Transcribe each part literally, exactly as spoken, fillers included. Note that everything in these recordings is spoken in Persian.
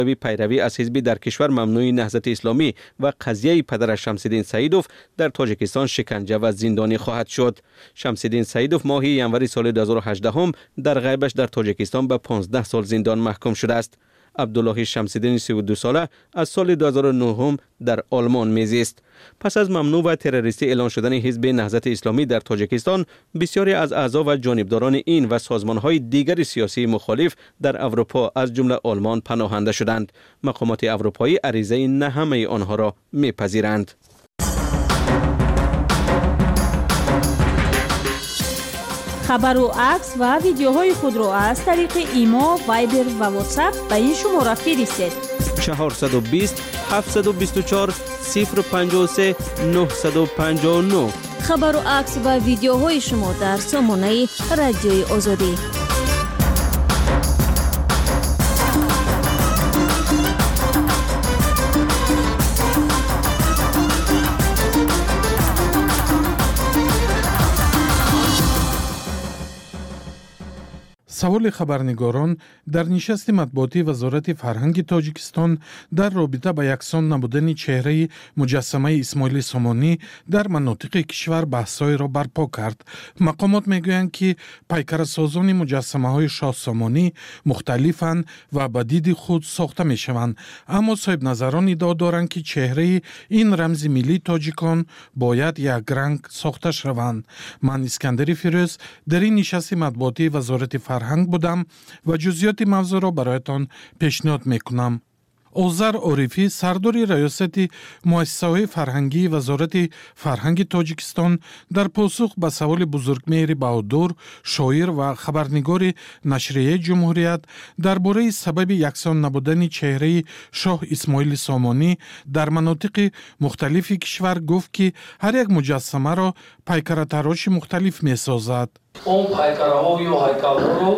پیروی از حزبی در کشور ممنوع نهضت اسلامی و قضیه پدرش شمس‌الدین سعیدوف در تاجیکستان شکنجه و زندانی خواهد شد. شمس‌الدین سعیدوف ماه ینوری سال دو هزار و هجده در غیبش در تاجیکستان به پانزده سال زندان محکوم شده است. عبدالله شمس‌الدین سی و دو ساله از سال دو هزار و نه در آلمان میزیست. پس از ممنوع و تروریستی اعلان شدن حزب نهضت اسلامی در تاجیکستان، بسیاری از اعضا و جانبداران این و سازمان‌های دیگر سیاسی مخالف در اروپا از جمله آلمان پناهنده شدند. مقامات اروپایی عریضه نه همه آنها را میپذیرند. خبر و عکس و ویدیوهای خود را از طریق ایما، وایبر و واتساپ به این شماره فرستید. چهارصد و بیست هفتصد و بیست و چهار صفر پنجاه و سه نهصد و پنجاه و نه. خبر و عکس و ویدیوهای شما در سامانه رادیوی آزادی. سوال خبرنگاران در نشست مطبوعاتی وزارت فرهنگ تاجیکستان در رابطه با یکسان نبودن چهره مجسمه اسماعیل سامانی در مناطق کشور بحث‌های را برپا کرد. مقامات میگویند که پیکرسازان مجسمه های شاه سامانی مختلفند و به دید خود ساخته میشوند، اما صاحب نظران ادعا دارند که چهره این رمز ملی تاجیکان باید یک رنگ ساخته شوند. من اسکندر فیروز در این نشست مطبوعاتی وزارت فرهنگ بودم و جزئیات موضوع را برایتان پیشنهاد میکنم. اوزر عارفی سردار ریاست مؤسسه فرهنگی وزارت فرهنگ تاجیکستان در پاسخ به سوال بزرگمهر بهادر، شاعر و خبرنگار نشریه جمهوریت درباره سبب یکسان نبودن چهره شاه اسماعیل سامانی در مناطق مختلف کشور گفت که هر یک مجسمه را پیکر تراش مختلف می سازد. اون پیکرها یا هیکل‌ها رو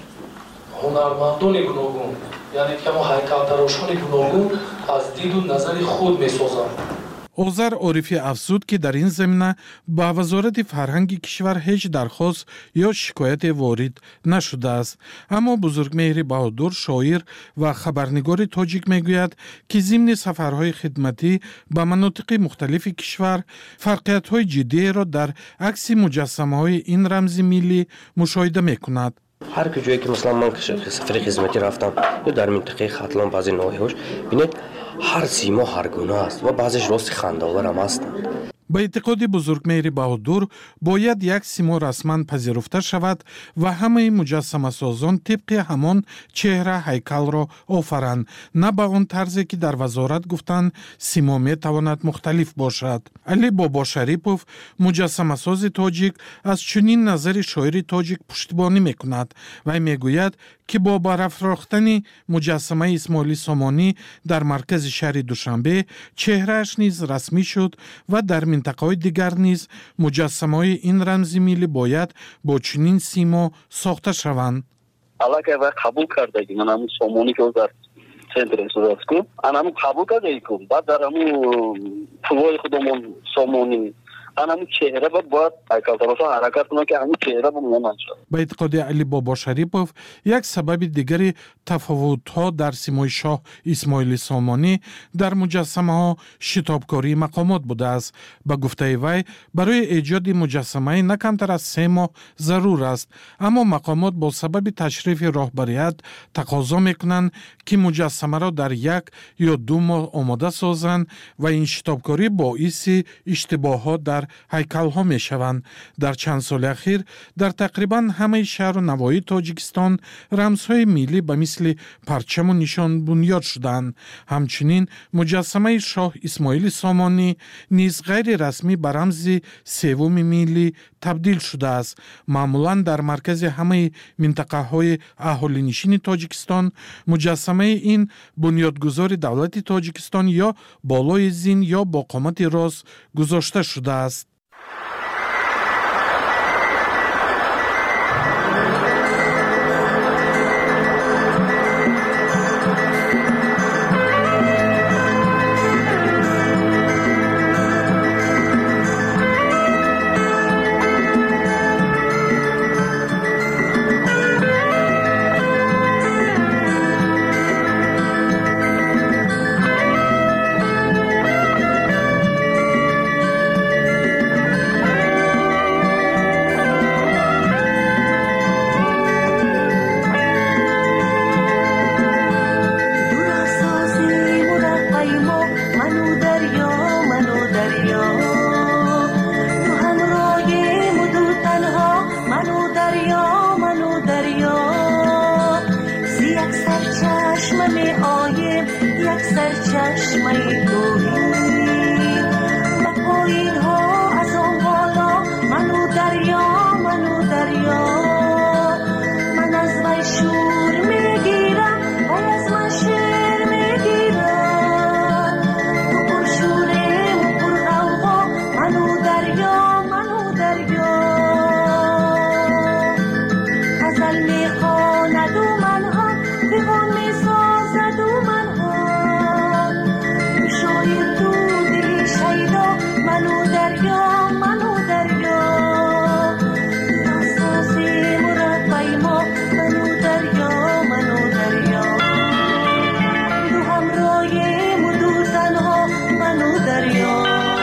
هنرمندان گوناگون، یعنی که ما هیکل تراشان گوناگون از دید و نظر خود می سازند. اوزر عارفی افزود که در این زمینه به وزارت فرهنگ کشور هیچ درخواست یا شکایت وارد نشده است، اما بزرگمهر بهادر، شاعر و خبرنگار تاجیک میگوید که ضمن سفرهای خدمتی به مناطق مختلف کشور فرقیت‌های جدی را در عکس مجسمه‌های این رمز ملی مشاهده می‌کند. هر کجایی که مثلا من سفر خدمتی رفتم یا در منطقه ختلان بعضی ناحیه‌هاش ببینید هر سیما هر گونه است و بعضیش راست خنده‌آور هم هستند. با اعتقاد بزرگمهر بهادر باید یک سیما رسما پذیرفته شود و همه مجسمه سازان طبق همان چهره هیکل را آفرند، نه به آن طرزی که در وزارت گفتند سیما می تواند مختلف باشد. علی بابا شریپوف مجسمه ساز تاجیک از چنین نظر شاعر تاجیک پشتیبانی می کند و می گوید که با برافراختن مجسمه اسماعیل سامانی در مرکز شهر دوشنبه چهرهش نیز رسمی شد و در منطقه‌های دیگر نیز مجسمه‌های این رمز ملی باید با چنین سیما ساخته شوند. علاقه و قبول کرده که من همون سامانی که در سنتر استفاده کنم، من همون قبول کرده کنم، بعد در همون پروای خودمون سامانی همون چهره باید هیکل تراشا حرکت کنه که همون چهره بمونه شد. با اعتقاد علی بابا شریپوف یک سبب دیگری تفاوت‌ها در سیمای شاه اسماعیل سامانی در مجسمه ها شتابکاری مقامات بوده است. با گفته وی برای ایجاد مجسمه نه کمتر از سه ماه ضرور است، اما مقامات با سبب تشریف راهبریت تقاضا میکنند که مجسمه را در یک یا دو ماه آماده سازند و این شتابکاری باعث اشتباهات در هیکل ها می شوند. در چند سال اخیر در تقریبا همه شهر و نواحی تاجیکستان رمزهای ملی به مثل پرچم و نشان بنیاد شدند. همچنین مجسمه شاه اسماعیل سامانی نیز غیر رسمی به رمز سوم ملی تبدیل شده است. معمولا در مرکز همه منطقه های اهالی نشین تاجیکستان مجسمه این بنیادگذار دولت تاجیکستان یا بالای زین یا با قامت راست گذاشته شده است. دایم یک سرچشمه گوهی و پایین ها از آن بالا منو دریا منو دریا من از وی شور میگیرم و از من شعر میگیرم تو پر شورم و پر غوغا منو دریا منو دریا غزل میخواند و من هم دیوان میسازد و من هم شاید تو دلی شیدا منو دریا منو دریا ناسازی مرفعی ما منو دریا منو دریا دو همراهیم و دو تنها منو دریا منو دریا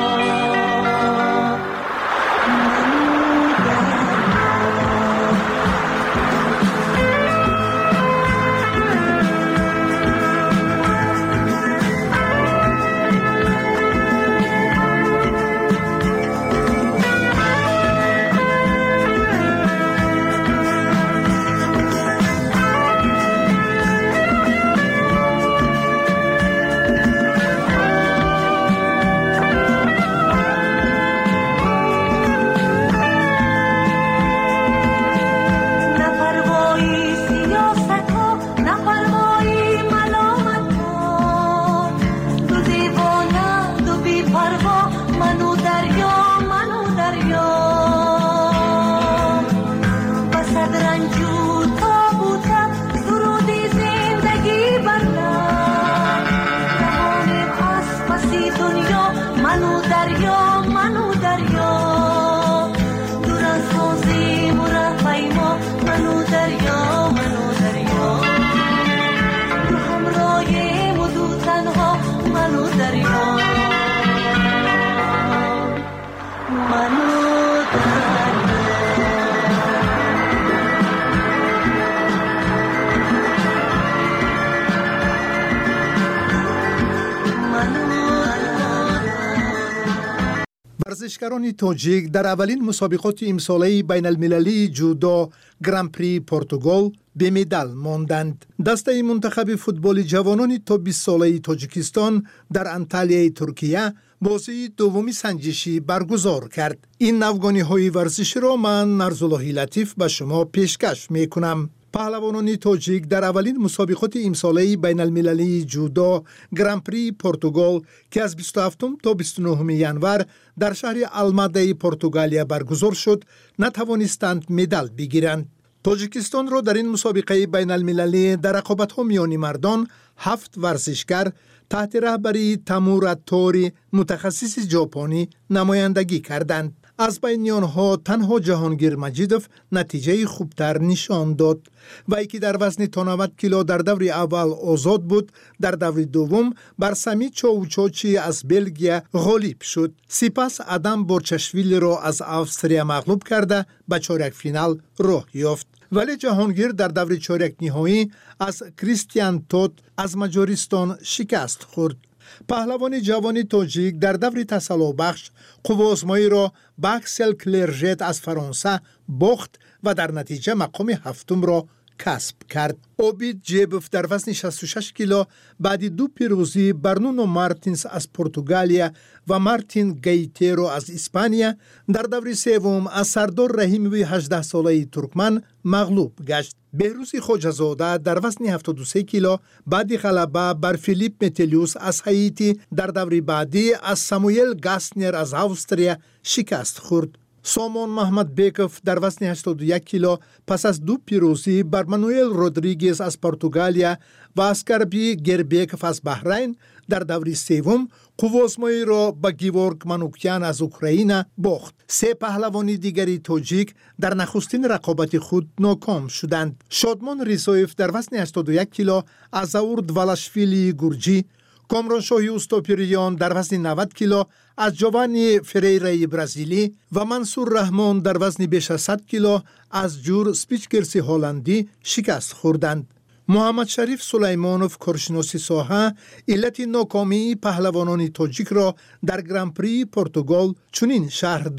ورزشکاران تاجیک در اولین مسابقات امساله بین المللی جودو گران پری پرتغال به مدال ماندند. دسته منتخب فوتبال جوانان تا بیست ساله تاجیکستان در انتالیای ترکیه بازی دومی سنجشی برگزار کرد. این نوگانی های ورزشی را من نرزالله لطیف به شما پیشکش می کنم. پهلوانان تاجیک در اولین مسابقات امساله بین المللی جودو گران پری پرتغال که از بیست و هفتم تا بیست و نهم ینور در شهر الماده پرتغالیا برگزار شد نتوانستند مدال بگیرند. تاجیکستان را در این مسابقه بین المللی در رقابت‌ها میان مردان هفت ورزشکار تحت رهبری تامور اتاری متخصص ژاپنی نمایندگی کردند. از بین آنها تنها جهانگیر مجیدوف نتیجه خوبتر نشان داد. وی که در وزن تا نود کیلو در دور اول آزاد بود، در دور دوم بر سمی چاوچاچی از بلژیم غالب شد. سپس آدم بورچشویلی را از استرالیا مغلوب کرده به چهارک فینال راه یافت. ولی جهانگیر در دور چهارک نهایی از کریستیان توت از مجارستان شکست خورد. پهلوان جوان تاجیک در دور تسلا بخش قوازمایی را به اکسل کلرژت از فرانسه باخت و در نتیجه مقام هفتم را کسب کرد. اوبید جیبوف در وزن شصت و شش کیلو بعد دو پیروزی بر نونو مارتینز از پرتغالیا و مارتین گیتیرو از اسپانیا در دور سوم از سردار رحیموی هجده ساله ترکمن مغلوب گشت. بهروز خواجه‌زاده در وزن هفتاد و سه کیلو بعد غلبه بر فیلیپ متلیوس از هایتی در دور بعدی از ساموئل گاسنر از استرالیا شکست خورد. سامان محمد بیکوف در وزن هشتاد و یک کیلو پس از دو پیروزی بر مانوئل رودریگز از پرتغالیا و اسکربی گربیکوف از بحرین در دور سوم قوازمایی را با گیورگ مانوکیان از اوکراین باخت. سه پهلوانی دیگری تاجیک در نخستین رقابت خود ناکام شدند. شادمان ریزایف در وزن هشتاد و یک کیلو از اورد والاشویلی گورجی، کامران شاهی اوستاپیریان در وزن نود کیلو از جوانی فریره برزیلی و منصور رحمان در وزن بیش از صد کیلو از جور سپیچگرسی هلندی شکست خوردند. محمد شریف سلیمانوف کارشناسی ساحه علت ناکامی پهلوانان تاجیک را در گران پری پرتغال چنین شرح داد: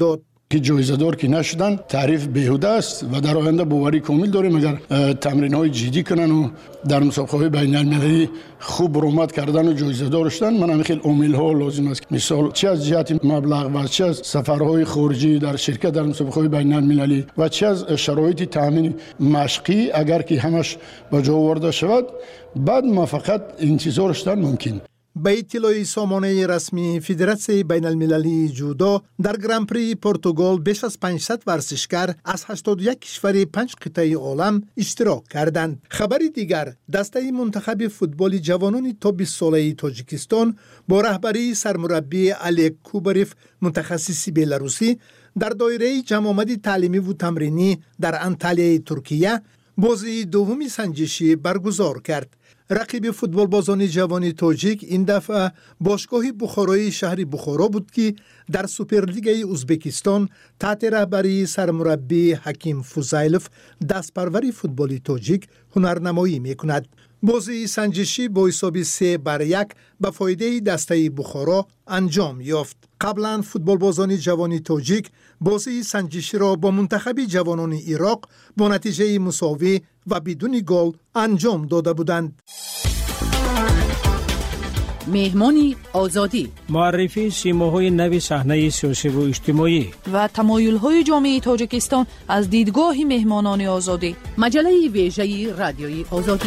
که جایزه دار که نشدن تعریف بیهوده است و در آینده باوری کامل داریم اگر تمرین های جدی کنن و در مسابقه های بین المللی خوب برآمد کردن و جایزه دار شدن. من هم خیلی عامل ها لازم است، مثال چه از جهت مبلغ و چه از سفرهای خارجی در شرکت در مسابقه های بین المللی و چه از شرایط تامین مشقی اگر که همش به جا آورده شود بعد ما فقط انتظار شدن ممکن. به اطلاع سامانه رسمی فدراسیون بین المللی جودو در گران پری پرتغال بیش از پانصد ورزشکار از هشتاد و یک کشور پنج قطعه عالم اشتراک کردند. خبری دیگر، دسته منتخب فوتبال جوانان تا بیست ساله تاجیکستان با رهبری سرمربی علی کوبریف متخصص بلاروسی در دایره جمع آمد تعلیمی و تمرینی در انطالیای ترکیه بازی دومی سنجشی برگزار کرد. رقیب فوتبال بازان جوان تاجیک این دفعه باشگاه بخارای شهر بخارا بود که در سوپرلیگ ازبکستان تحت رهبری سرمربی حکیم فوزایلوف دستپروری فوتبال تاجیک هنرنمایی میکند. بازی سنجشی با حساب سه بر یک به فایده دسته بخارا انجام یافت. قبلا فوتبال بازان جوان تاجیک بازی سنجشی را با منتخب جوانان عراق با نتیجه مساوی و بدون گل انجام داده بودند. مهمانی آزادی، معرفی سیماهای نو صحنه سیاسی و اجتماعی و تمایل‌های جامعه تاجیکستان از دیدگاه مهمانان آزادی. مجله ویژه رادیوی آزادی.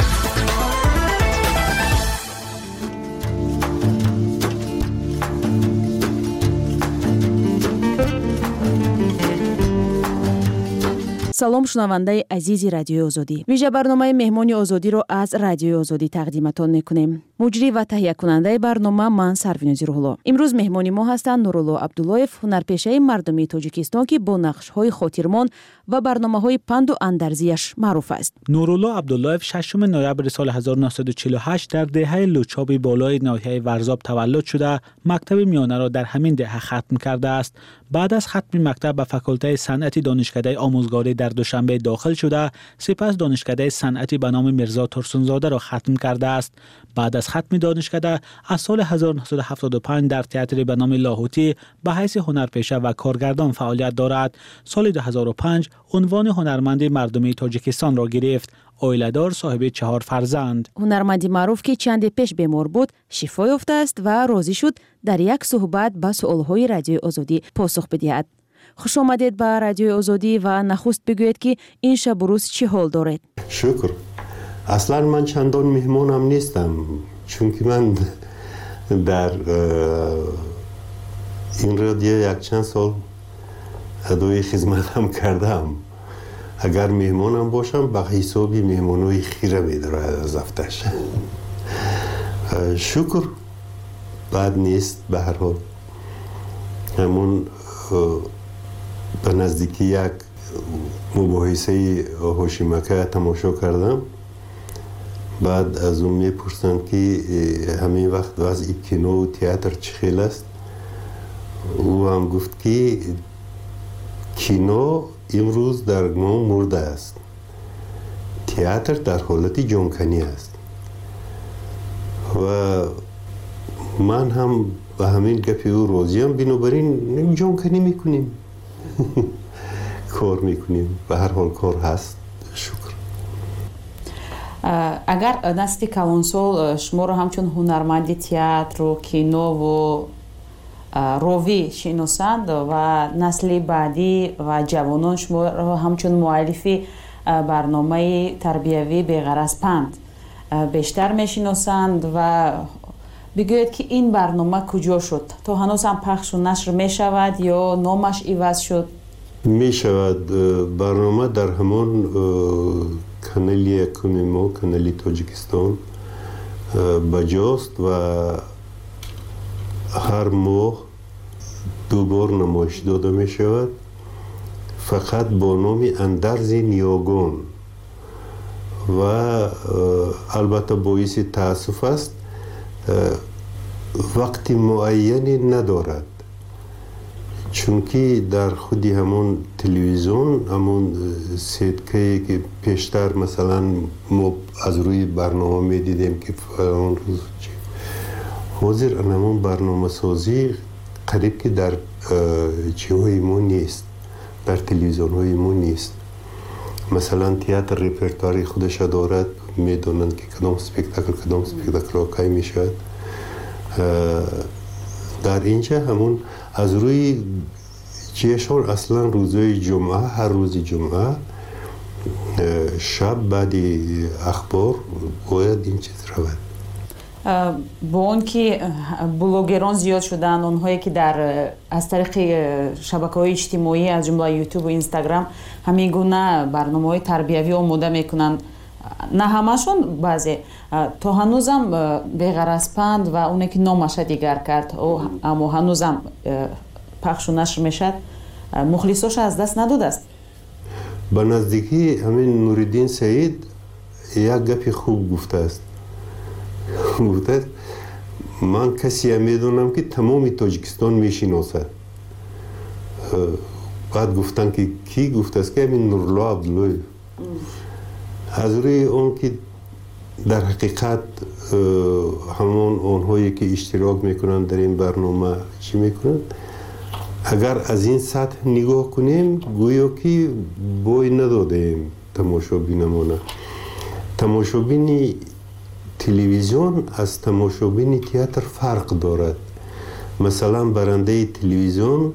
салом шунавандаи азизи радиои озодӣ. вижа барномаи меҳмони озодиро аз радиои озодӣ тақдиматон мекунем. муҷрӣ ва таҳиякунандаи барнома ман Сарвинози Рӯҳулло. имрӯз меҳмони мо ҳастанд Нурулло Абдуллоев, ҳунарпешаи мардумии Тоҷикистон ки бо нақшҳои хотирмон ва барномаҳои панду андазияш маъруф аст. Нурулло Абдуллоев шашум ноябри соли ҳазору наҳсаду чилу ҳашт дар деҳаи Лучоби болои ноҳияи Варзоб таваллуд шуда, мактаби миёнаро дар ҳамин деҳа хатм кардааст. баъд аз хатми мактаб ба факултаи санъати донишкадаи омӯзгорӣ дар Душанбе дохил шуда, сипас донишкадаи санъати ба номи Мирзо Турсунзодаро хатм кардааст. баъд аз хатми донишкада аз соли ҳазору наҳсаду ҳафтоду панҷ дар театри ба номи Лоҳутӣ ба ҳайси ҳунарпеша ва коргардон фаъолият дорад. соли ду ҳазору و پنج عنوان هنرمند مردمی تاجیکستان را گرفت. اویلادار صاحب چهار فرزند. هنرمندی معروف که چند پیش بیمار بود شفا یافته است و راضی شد در یک صحبت به سوالهای رادیوی آزادی پاسخ بدهد. خوش آمدید به رادیوی آزادی و نخست بگویید که این شب و روز چه حال دارید؟ شکر. اصلا من چندان مهمانم نیستم، چون که من در این رادیو یک چند سال ادای خدمتم کردم. اگر مهمانم باشم به حسابی مهمانوی خیره میداره از افتش. شکر بد نیست. به هر حال همون به نزدیکی یک مباحثه هاشیمکه تماشا کردم. بعد از اون میپرسند که همین وقت وضع کینو و تئاتر چه خیلی است. او هم گفت که کینو امروز در نو مرده است، تئاتر در حالت جانکنی است. و من هم به همین گپی او راضیم، بنابراین جانکنی میکنیم کار میکنیم. به هر حال کار هست. شکر. اگر نسل کلانسال شما رو همچون هنرمند تئاتر و کینو و روی شناسند و نسل بعدی و جوانان شما را همچون مؤلفی برنامه تربیوی بغرض پند بیشتر میشناسند و بگوید که این برنامه کجا شد؟ تا هنوز هم پخش و نشر می شود یا نامش عوض شد؟ می شود. برنامه در همان کانال یکم ما، کانال تاجیکستان بجاست و هر ماه دو بار نمایش داده می شود، فقط با نام اندرز نیاگان. و البته باعث تأسف است وقت معینی ندارد، چون که در خودی همون تلویزیون همون سیدکه که پیشتر مثلا ما از روی برنامه می دیدیم که فلان روز چی حاضر همون برنامه سازی قریب که در چیهای ما نیست، در تلویزیون های ما نیست. مثلا تئاتر رپرتواری خودش دارد، میدونن که کدام سپکتاکل کدام سپکتاکل واقعی میشود. در اینجا همون از روی چیشون اصلا روزهای جمعه، هر روز جمعه شب بعد اخبار باید این چیز رود. با اون که بلوگران زیاد شدن، اونهایی که در از طریق شبکه‌های اجتماعی از جمله یوتیوب و اینستاگرام همین گونه برنامه‌های تربیوی آماده میکنن، نه همشون، بعضی تا هنوزم بغیر از پند و اونی که نامش دیگر کرد اما هنوزم پخش و نشر میشد، مخلصاش از دست نداده است. به نزدیکی همین نوردین سعید یک گپی خوب گفته است. گفته من کسی میدونم که تمام تاجیکستان میشناسد. بعد گفتن که کی؟ گفته است که همین نورالله عبدالله. از روی اون که در حقیقت همون اونهایی که اشتراک میکنن در این برنامه چی میکنن، اگر از این سطح نگاه کنیم گویا که بوی ندادیم تماشابینمونه. تماشابینی تلویزیون از تماشابین تئاتر فرق دارد. مثلا برنده تلویزیون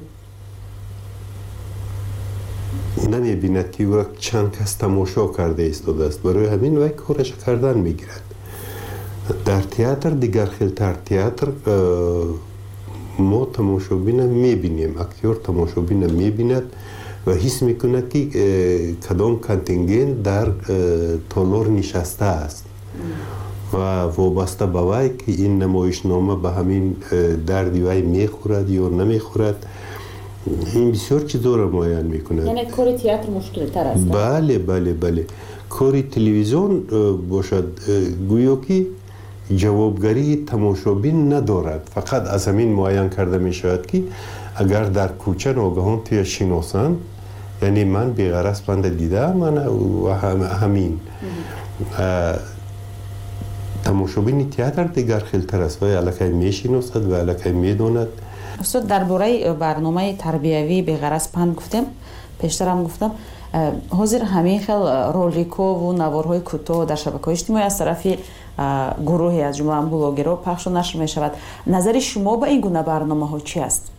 نمی بیند که وقت چند کس تماشا کرده ایستاده است، برای همین وقت کارش کردن میگیرد. در تئاتر دیگر خیلتر، تئاتر ما تماشابین میبینیم، اکتور تماشابین میبیند و حس میکند که کدام کانتینگنت در تالار نشسته است و وابسته به وی که این نمایشنامه به همین دردی وی میخورد یا نمیخورد. این بسیار چیزا را معین میکند. یعنی کار تئاتر مشکل تر است. بله بله بله. کار تلویزیون باشد گویا که جوابگری تماشابین ندارد، فقط از همین معین کرده می شود که اگر در کوچه ناگهان توی شناسن، یعنی من بی‌غرض بنده دیده من و هم همین تماشابین تئاتر دیگر خیلتر است و الکی می شناسد و الکی می داند. استاد درباره برنامه تربیوی بی‌غرض پند گفتم، پیشتر هم گفتم حاضر همین خیل رولیکو و نوارهای کوتاه در شبکه‌های اجتماعی از طرف گروهی از جمله بلاگرها پخش و نشر می شود. نظر شما به این گونه برنامه ها چی است؟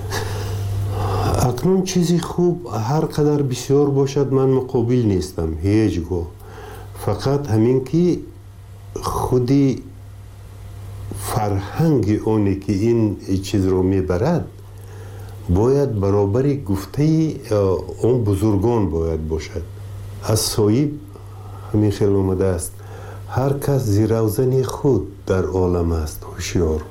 اکنون چیزی خوب هر قدر بسیار باشد من مقابل نیستم هیچگاه، فقط همین که خودی فرهنگ اونی که این چیز رو میبرد باید برابری گفته اون بزرگان باید باشد. از صاحب همین خیلی اومده است هر کس زیروزن خود در عالم است هوشیار،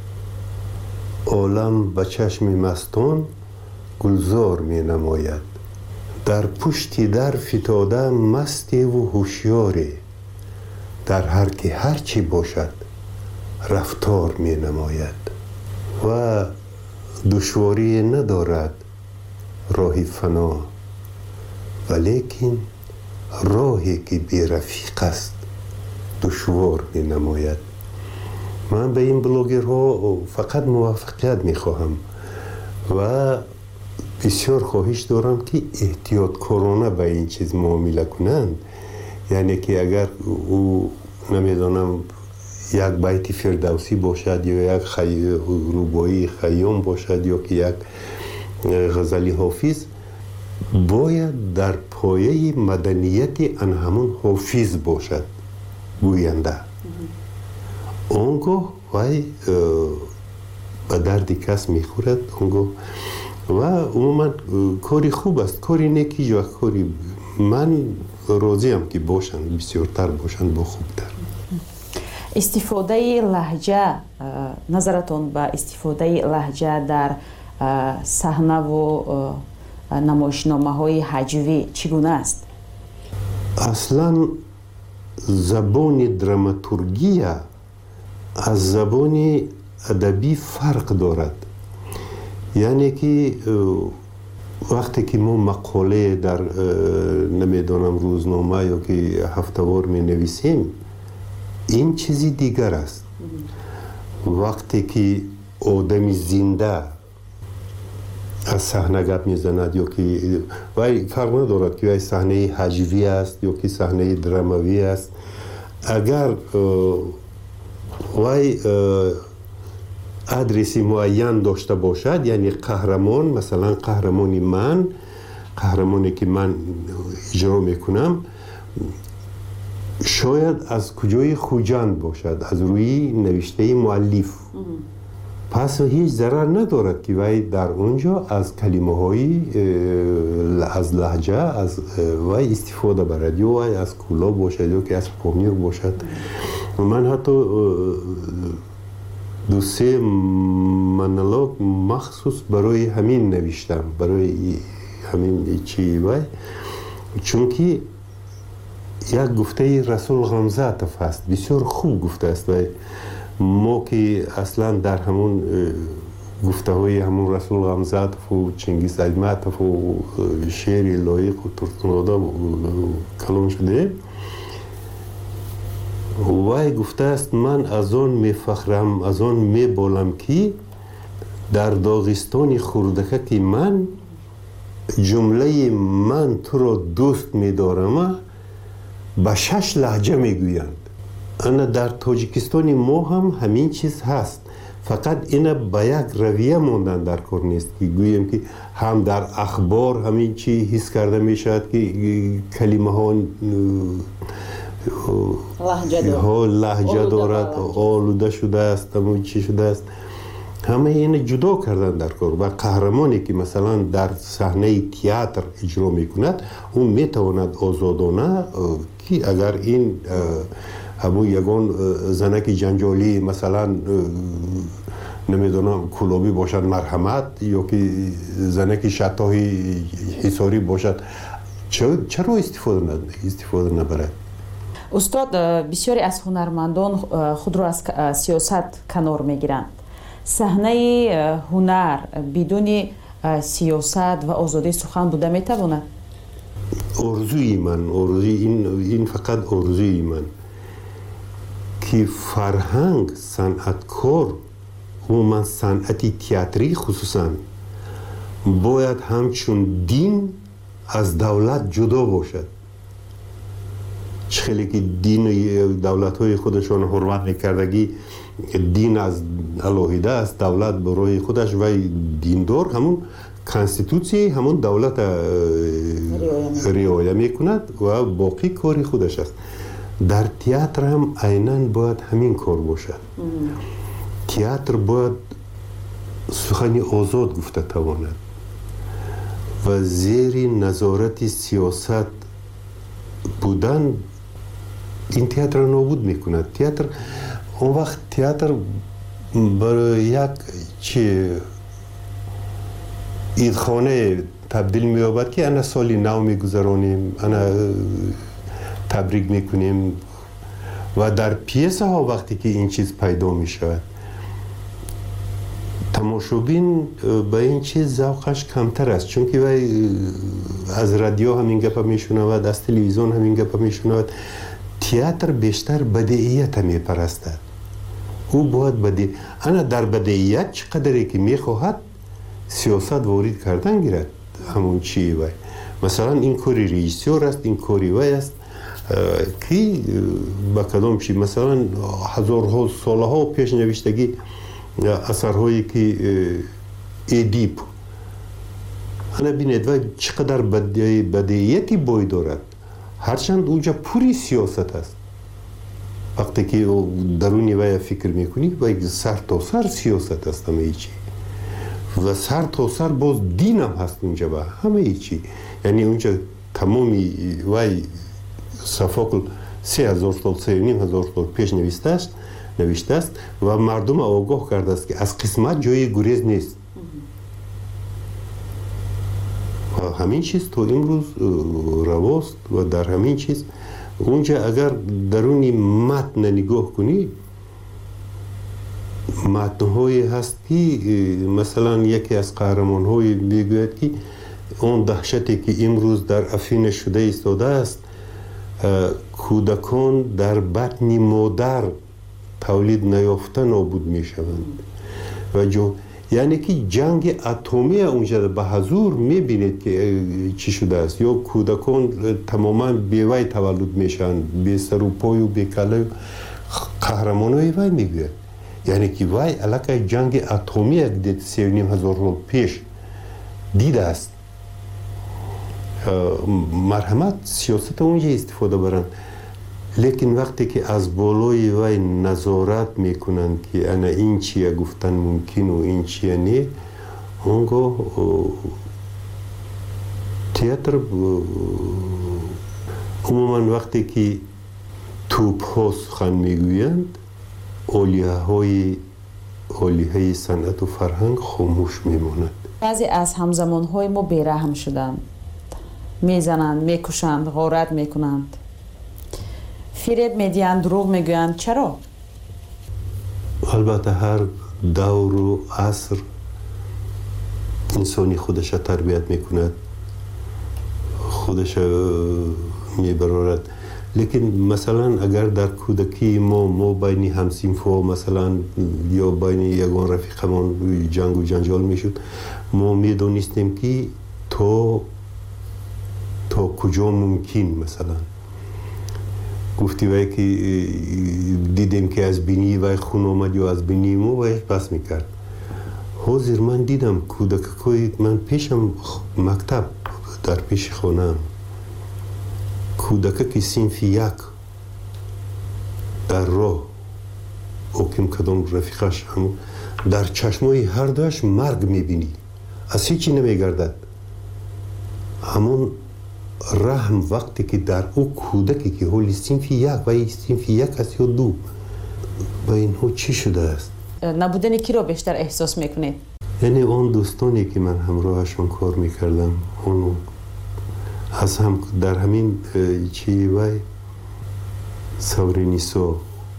عالم به چشم مستان گلزار می نماید، در پشتی در فتاده مستی و هوشیاری، در هر که هرچی باشد رفتار می نماید و دشواری ندارد راه فنا، ولیکن راهی که بی رفیق است دشوار می نماید. من به این بلاگرها فقط موفقیت می خواهم و بسیار خواهش دارم که احتیاط کارانه به این چیز معامله کنند. یعنی که اگر او نمیدانم یک بیت فردوسی باشد یا یک خی... روبایی خیام باشد یا که یک غزلی حافظ، باید در پایه مدنیت ان همون حافظ باشد گوینده. اونگاه وی به درد کس میخورد اونگاه و عموما کاری خوب است، کاری نیکی یا کاری من راضیم که باشند، بسیارتر باشند با خوبتر. استفاده لهجه، نظرتون به استفاده لهجه در صحنه و نمایشنامه های هجوی چگونه است؟ اصلا زبان دراماتورگی از زبان ادبی فرق دارد. یعنی که وقتی که ما مقاله در نمیدانم روزنامه یا که هفتهوار می نویسیم این چیزی دیگر است. وقتی که آدم زنده از صحنه گپ میزند یا که وای فرق ندارد که وای صحنه هجوی است یا که صحنه دراموی است. اگر وای ادرسی معین داشته باشد، یعنی قهرمان، مثلا قهرمانی من، قهرمانی که من اجرا میکنم شاید از کجای خوجند باشد، از روی نوشته مؤلف. پس هیچ ضرر ندارد که وای در اونجا از کلمه های از لهجه از وای استفاده برد، یا وای از کولا باشد یا که از پامیر باشد. من حتی دو سه منالوگ مخصوص برای همین نوشتم، برای همین چی وای، چون که یک گفته رسول غمزاتف هست، بسیار خوب گفته است. وای ما که اصلا در همون گفته های همون رسول غمزاتف و چنگیز ایتماتف و شعر لایق و ترتناده کلام شده، وای گفته است من از آن میفخرم، از آن میبالم که در داغستان خردکه که من جمله من تو را دوست میدارم به شش لهجه میگویند. انا در تاجیکستان ما هم همین چیز هست، فقط اینا به یک رویه ماندن در کار نیست که گویم که هم در اخبار همین چی حس کرده میشد که کلمه ها ها لهجه دارد، آلوده شده است، همون چی شده است، همه این جدا کردن در کار. و قهرمانی که مثلا در صحنه تئاتر اجرا میکند اون میتواند آزادانه که اگر این همون یگان زنک جنجالی مثلا نمیدونم کلابی باشد مرحمت، یا که زنک شتاهی حساری باشد، چرا استفاده ند استفاده نبرد؟ استاد، بسیاری از هنرمندان خود را از سیاست کنار میگیرند. صحنه هنر بدون سیاست و آزادی سخن بوده میتواند؟ آرزوی من، آرزوی این این فقط آرزوی من که فرهنگ، صنعتکار و من صنعتی تئاتری خصوصا باید همچون دین از دولت جدا باشد. خیلی که دین دولت های خودشان حرمت میکردگی، دین از علاهیده است، دولت برای خودش و دیندار همون کانستیتوسی همون دولت رعایت میکند و باقی کاری خودش است. در تئاتر هم عیناً باید همین کار باشد. تئاتر باید سخنی آزاد گفته تواند و زیر نظارت سیاست بودن این تئاتر را نابود میکند. تئاتر اون وقت تئاتر برای یک چه ایدخانه تبدیل می‌یابد که انا سالی نو میگذرانیم، انا تبریک میکنیم و در پیسه ها وقتی که این چیز پیدا میشود تماشابین به این چیز ذوقش کمتر است، چون که وای از رادیو همین گپ میشنود، از تلویزیون همین گپ میشنود. تئاتر بیشتر بدیعیت میپرستد، او باید بدی انا در بدیعیت چقدری که میخواهد سیاست وارد کردن گیرد. همون چی وای مثلا این کاری رئیسیور است، این کاری وای است که با کدام چی مثلا هزارها سالها پیش نوشتگی اثرهایی که ادیپ انا بینید و چقدر بدیعیتی بای دارد، هرچند اونجا پوری سیاست است. وقتی که درونی وای فکر میکنی وای سر تا سر سیاست است همه چی و سر تا سر باز دین هم هست اونجا با همه چی. یعنی اونجا تمامی وای صفاقل سه هزار سال سه نیم هزار سال پیش نوشته است نوشته است و مردم آگاه کرده است که از قسمت جای گریز نیست. و همین چیز تو امروز رواست و در همین چیز اونجا اگر درونی متن نگاه کنی متن‌هایی هست که مثلا یکی از قهرمان‌های میگوید که اون دهشتی که امروز در افین شده ایستاده است کودکان در بطن مادر تولید نیافته نابود می شوند و جو یعنی که جنگ اتمی اونجا به حضور میبینید که چی شده است. یا کودکان تماما بیوی تولد میشن، بی سر و پای و بی کله، قهرمانای وی میگوید. یعنی که وی علاقه جنگ اتمی یک دید سی و نیم هزار سال پیش دیده است. مرحمت سیاست اونجا استفاده برن، لیکن وقتی که از بالای وی نظارت میکنن که انا این چیه گفتن ممکن و این چیه نه، اونگاه تئاتر عموما وقتی که توپ ها سخن میگویند، اولیه های اولیه های صنعت و فرهنگ خاموش میماند. بعضی از همزمان های ما بیرحم شدند، میزنند، میکشند، غارت میکنند، فریب میدیند، دروغ میگویند. چرا؟ البته هر دور و عصر انسانی خودش تربیت میکند، خودش میبرارد. لیکن مثلا اگر در کودکی ما ما بین همسینفا مثلا یا بین یگان رفیقمان جنگ و جنجال میشد، ما میدونستیم که تا تا کجا ممکن مثلا گفتی وای که دیدیم که از بینی وای خون آمد یا از بینی ما وای بس میکرد. حاضر من دیدم کودکای من پیشم مکتب در پیش خانم کودک که صنف یک در راه اوکیم کدام رفیقش هم در چشمای هر دوش مرگ میبینی، از هیچی نمیگردد. همون رحم وقتی که در او کودکی که حالی صنف یک و صنف یک است یا دو و اینها چی شده است؟ نبودن کی را بیشتر احساس میکنید؟ یعنی اون دوستانی که من همراهشون کار میکردم، اون از هم در همین چی وای سورینیسو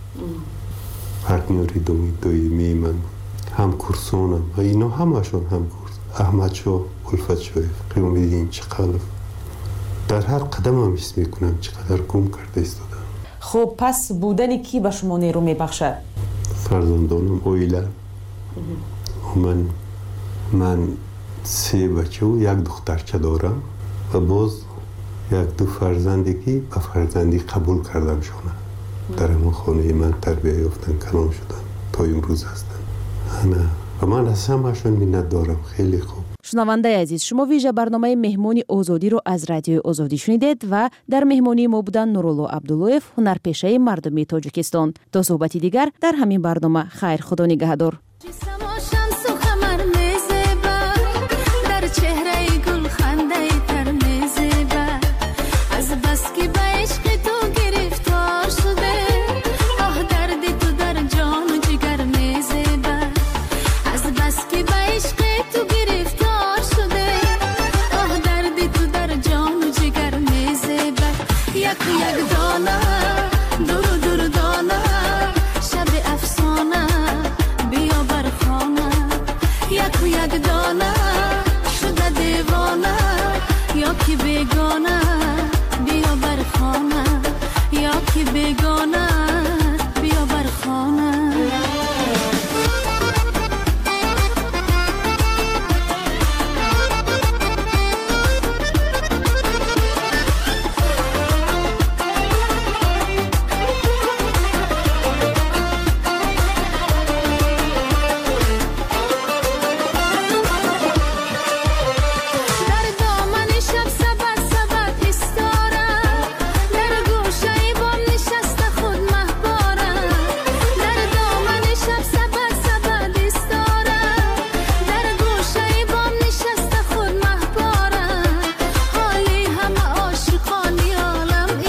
پارتنری دومی دویمی من هم کورسونم و اینا همشون هم کورس احمد شو، الفت شویف، قیومیدین، چقلف در هر قدم هم حس میکنم چقدر گم کرده ایستادم. خب پس بودن کی به شما نیرو میبخشد؟ فرزندانم، اویلا من من سه بچه و یک دخترچه دارم و باز یک دو فرزندی که به فرزندی قبول کردم شونه در همون خانه من تربیه یافتن، کلام شدن تا امروز هستن. انا و من از همشون منت دارم. خیلی خوب. شنونده عزیز، شما ویژه برنامه مهمانی آزادی رو از رادیو آزادی شنیدید و در مهمانی ما بودن نورالله عبداللویف، هنرپیشه مردمی تاجیکستان. تا صحبتی دیگر در همین برنامه. خیر، خدا نگهدار.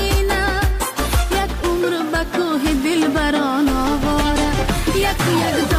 یک